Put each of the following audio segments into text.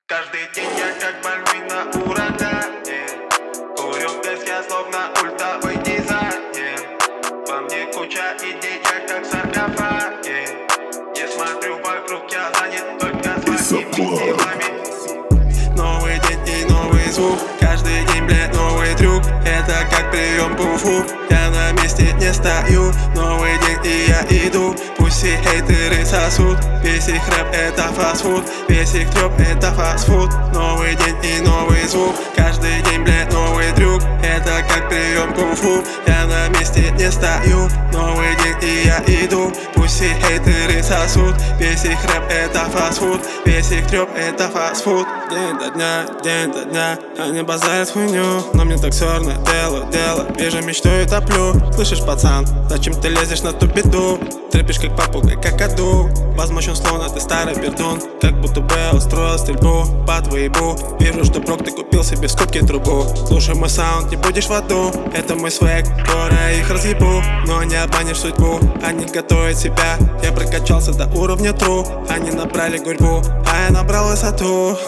Каждый день я как больной на урагане. Курю тест, я словно ультовый дизайнер. Во мне куча идей, я как в саркофаге. Не смотрю вокруг, я занят только своими делами. Новый день и новый звук, каждый день, блядь, новый трюк. Это как прием пуфу, я на месте не стою. Новый день и я иду, пусть все хейтеры сосут. Весь их рэп это фастфуд, весь их трёп это фастфуд. Новый день и новый звук, каждый день, блядь, новый трюк. Это как прием кунг-фу, я на месте не стою. Новый день и я иду, пусть все хейтеры сосут. Весь их рэп это фастфуд, весь их трёп это фастфуд. День до дня, они базарят хуйню, но мне так всё равно, дело. Вижу мечту и топлю. Слышишь, пацан, зачем ты лезешь на ту беду? Трепишь как попугай, как аду. Возмущен, словно ты старый пердун, как будто бы я устроил стрельбу по твоему. Вижу, что брок, ты купил себе в скобке трубу. Слушай мой саунд, не будешь в аду. Это мой свек, скоро их разъебу. Но не обманешь судьбу, они готовят себя. Я прокачался до уровня тру. Они набрали гурьбу, а я набрал высоту.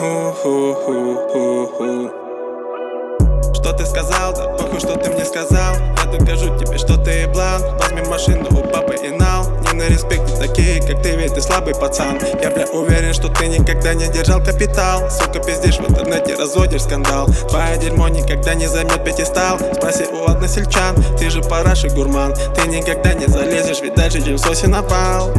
Что ты сказал, да похуй, что ты мне сказал. Я докажу тебе, что ты еблан. Возьми машину у папы и нал. Не на респекте такие, как ты, ведь ты слабый пацан. Я, бля, уверен, что ты никогда не держал капитал. Сука, пиздишь в интернете, разводишь скандал. Твое дерьмо никогда не займет пятистал. Спроси у односельчан, ты же параш и гурман. Ты никогда не залезешь, ведь дальше, чем сосен опал.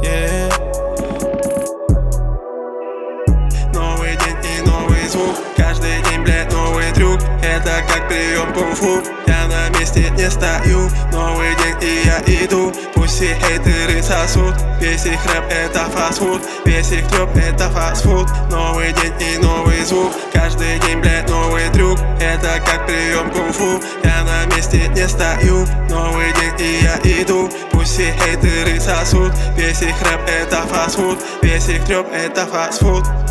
Новый день и новый звук, каждый день, блядь, новый трюк. Это как прием кунг-фу, я на месте не стою. Новый день и я иду, пусть все хейтеры сосут. Весь их рэп это фастфуд, весь их трёп это фастфуд. Новый день и новый звук, каждый день, блядь, новый трюк. Это как прием кунг-фу, я на месте не стою. Новый день и я иду, пусть все хейтеры сосут. Весь их рэп это фастфуд, весь их трёп это фастфуд.